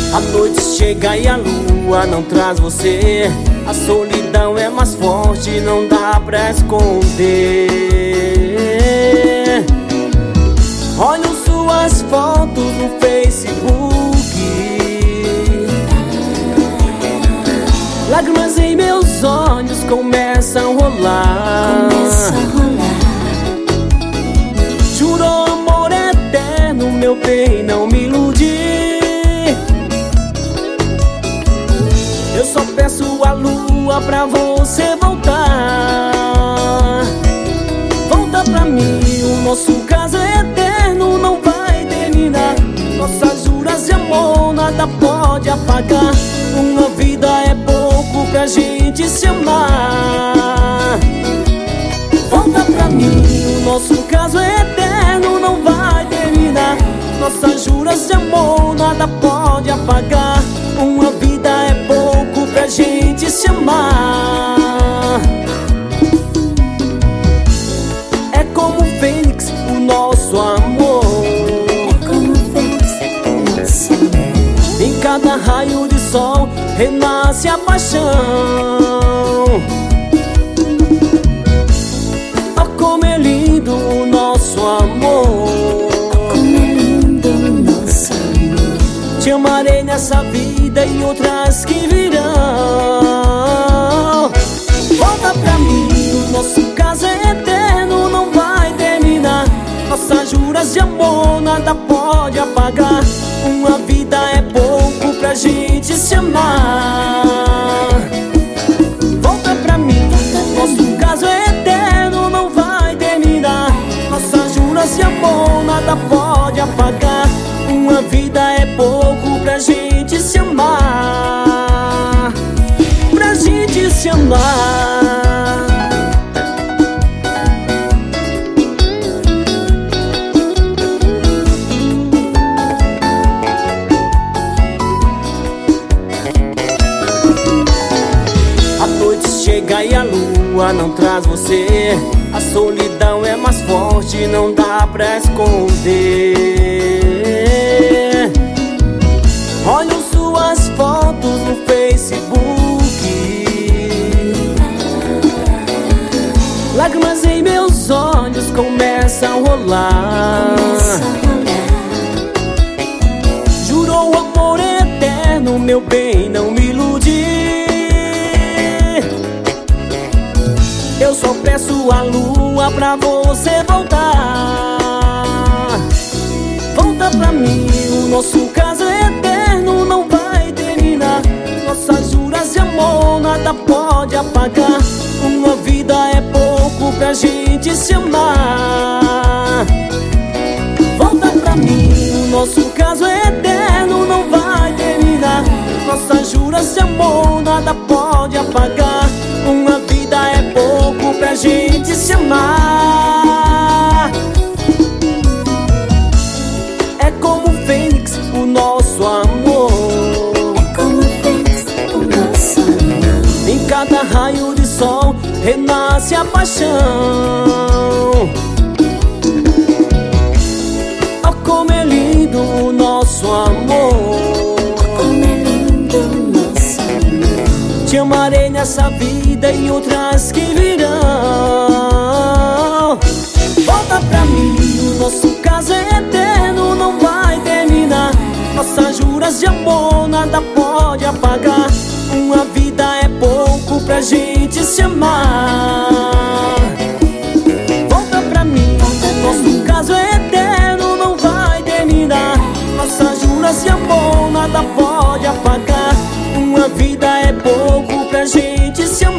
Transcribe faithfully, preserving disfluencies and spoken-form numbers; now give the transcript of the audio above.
A noite chega e a lua não traz você. A solidão é mais forte, não dá pra esconder. Olho suas fotos no Facebook, lágrimas em meus olhos começam a rolar. Começa a rolar. Jurou amor eterno, meu bem, não me iludi. Eu só peço a lua pra você voltar. Volta pra mim, o nosso caso é eterno, não vai terminar. Nossas juras de amor nada pode apagar. Uma vida é pouco pra gente se amar. Volta pra mim, o nosso caso é eterno, não vai terminar. Nossas juras de amor nada pode apagar. Uma vida é pouco pra gente se amar. É como fênix o nosso amor. É como fênix o nosso amor. Em cada raio de sol renasce a paixão. Oh, como é lindo o nosso amor. Oh, como é lindo o nosso amor. Te amarei nessa vida e outras que virão. Volta pra mim, o nosso caso é eterno, não vai terminar. Nossas juras de amor nada pode apagar. Uma vida é pouco pra gente se amar. Volta pra mim, nosso caso é eterno, não vai terminar. Nossas juras de amor nada pode apagar. Uma vida é pouco pra gente se amar. Pra gente se amar. A noite chega e a lua não traz você. A solidão é mais forte, não dá pra esconder. Olho suas fotos no Facebook, lágrimas em meus olhos começam a rolar. Começa a rolar. Jurou amor eterno, meu bem, não me iludi. Eu só peço a lua pra você voltar. Volta pra mim, o nosso caso é eterno, não vai terminar. Nossas juras de amor nada pode apagar. Uma vida é pouco pra gente se amar. Volta pra mim, o nosso caso é eterno, não vai terminar. Nossas juras de amor nada pode apagar. Uma vida é pouco pra gente se amar. É como fênix o nosso amor. É como fênix o nosso amor. Em cada raio de sol renasce a paixão. Oh, como é lindo o nosso amor. Como é lindo o nosso amor. Te amarei nessa vida e outras que virão. Volta pra mim, o nosso caso é eterno, não vai terminar. Nossas juras de amor nada pode apagar. Uma vida é pouco pra gente se amar. Volta pra mim, nosso caso é eterno, não vai terminar. Nossas juras de amor nada pode apagar. Uma vida é pouco pra gente se amar.